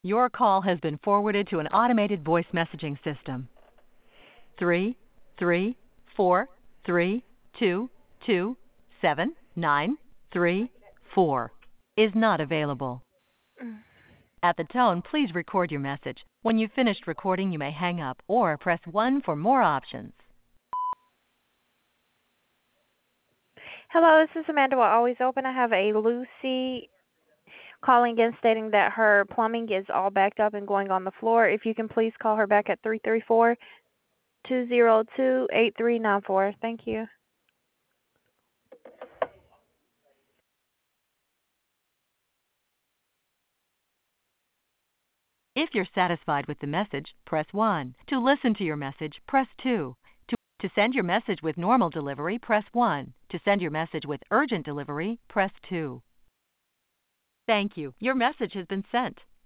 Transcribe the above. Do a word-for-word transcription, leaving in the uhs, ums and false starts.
Your call has been forwarded to an automated voice messaging system. Three, three, four, three, two, two, seven, nine, three, four is not available. At the tone, please record your message. When you've finished recording, you may hang up or press one for more options. Hello, this is Amanda with Always Open. I have a Lucy calling in stating that her plumbing is all backed up and going on the floor. If you can please call her back at three three four, two zero two, eight three nine four. Thank you. If you're satisfied with the message, press one. To listen to your message, press two. To, to send your message with normal delivery, press one. To send your message with urgent delivery, press two. Thank you. Your message has been sent.